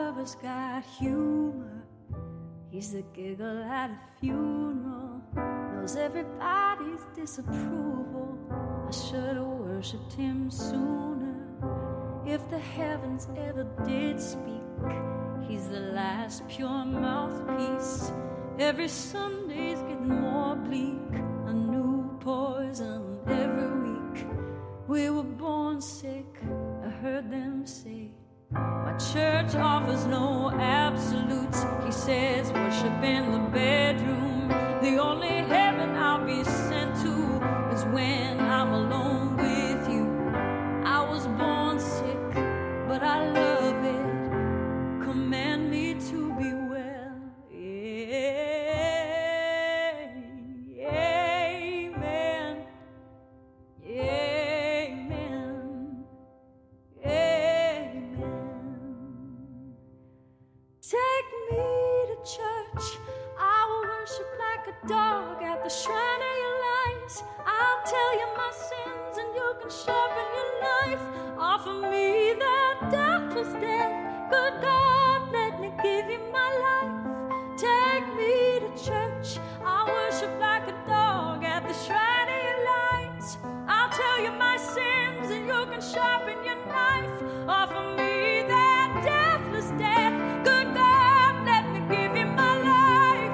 lover's got humor. He's the giggle at a funeral, knows everybody's disapproval. I should have worshipped him sooner. If the heavens ever did speak, he's the last pure mouthpiece. Every Sunday's getting more bleak, a new poison every week. We were born sick, I heard them say. My church offers no absolutes. He says worship in the bedroom. The only heaven I'll be sent to is when I'm alone with you. I was born sick, but I love it. Command me to be well. Amen. Amen. Amen. Take me to church. I will worship like a dog at the shrine of your lies. I'll tell you my sins and you can sharpen your knife. Offer me that deathless death. Good God, let me give you my life. Take me to church. I'll worship like a dog at the shrine of your lies. I'll tell you my sins and you can sharpen your knife. Offer me that deathless death. Good God, let me give you my life.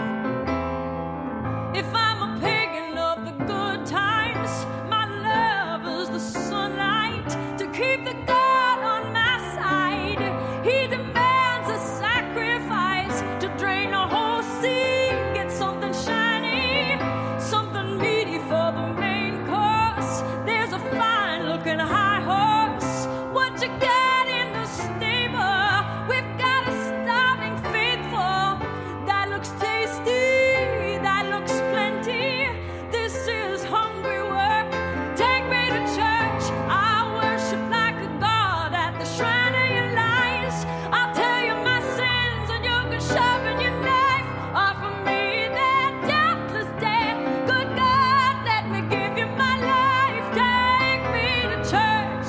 If I'm a pagan of the good times, my love is the sunlight to keep the God on my side. He demands a sacrifice to drain a whole sea. Get something shiny, something meaty for the main course. There's a fine-looking high horse. What you got in the stable? We've got a starving faithful. That looks tasty, that looks plenty. This is hungry work. Take me to church. I'll worship like a god at the shrine of your lies. I'll tell you my sins and you can sharpen your knife. Offer me that deathless death. Good God, let me give you my life. Take me to church.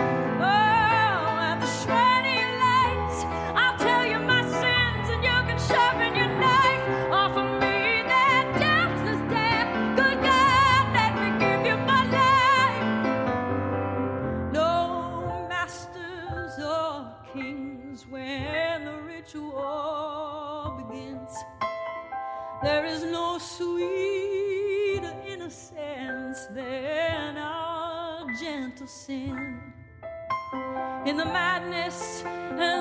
Oh, at the shrine of your lies. I'll tell you my sins and you can sharpen your knife. Offer me that deathless death. Good God, let me give you my life. No masters or kings when the ritual begins. There is no sweeter innocence than our gentle sin. In the madness